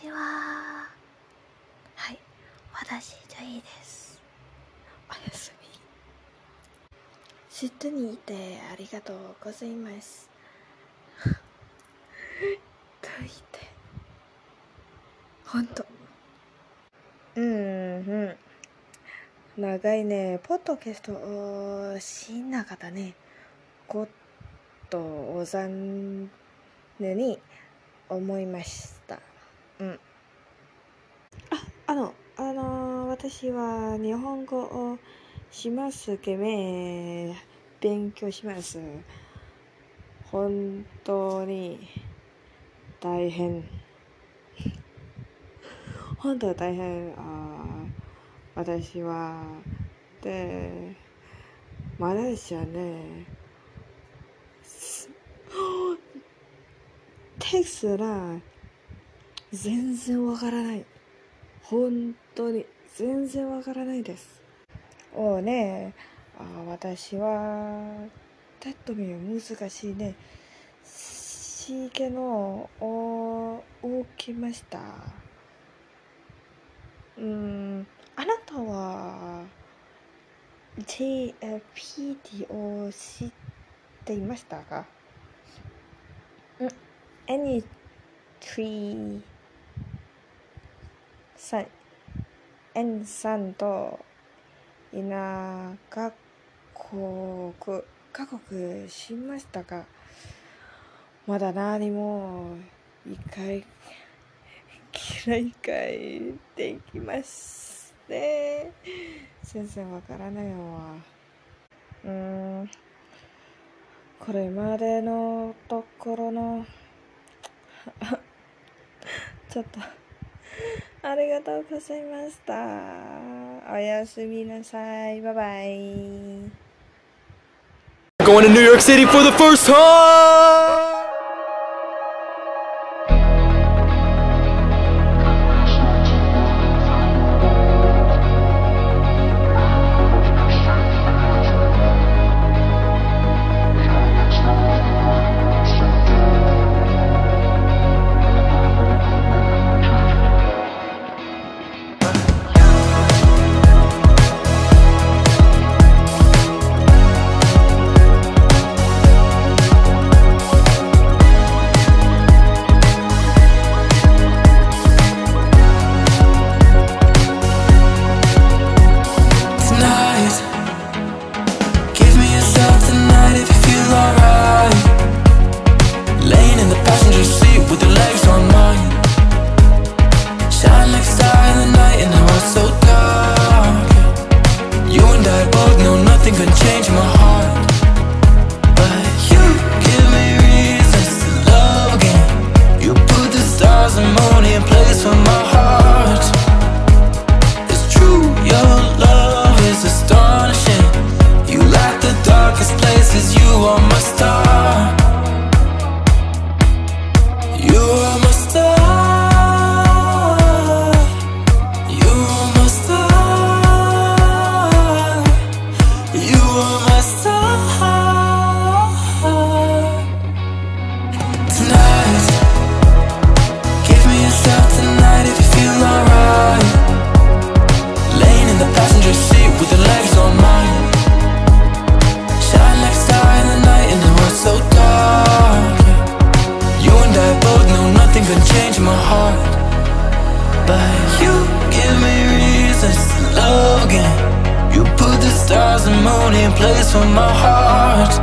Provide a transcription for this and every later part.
ちは。はい、私ジョイです。おやすみ。シッドにいてありがとうございます。どういて本当長いね、ポッドキャストをしなかったね。ことを残念に思いました。私は日本語をしますけど、勉強します。本当に大変。本当大変。私はマレーシアね、テスラ全然わからない。本当に全然わからないです。私はとても難しいね。試験を受けました。あなたは JLPT を知っていましたか？N3 と各国しましたか？まだ何も理解できますね。全然わからないわ。これまでのところのちょっとありがとうございました。おやすみなさい。バイバイ。 Going to New York City for the first time! Place for my heart.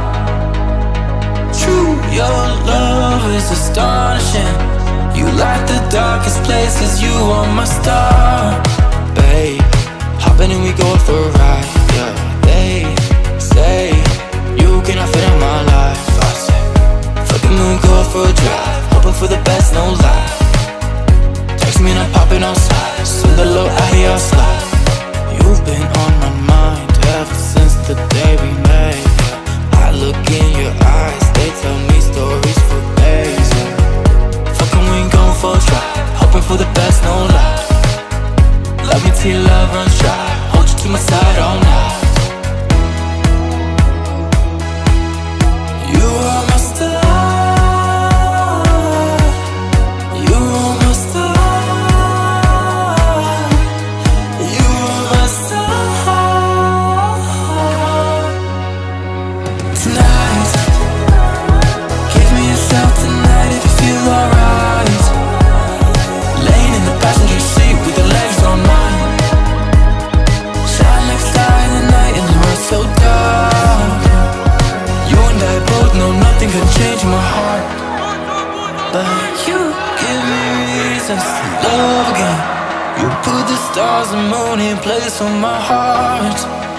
True, your love is astonishing. You light the darkest places, you are my star. Babe, hopping and we go for a ride. Yeah, they say you cannot fit in my life. I say, fucking we go for a drive. Hoping for the best, no lie. Text me and I'm popping outside. Soon the low out here, I'll slide. You've been on my mind ever since the day we met. I look in your eyes, they tell me stories for days. Fucking we ain't going for a drive, hoping for the best, no lie. Love me till your love runs dry, hold you to my side all night. You are my star, you are my star. but you give me reasons to love again. You put the stars and moon in place on my heart.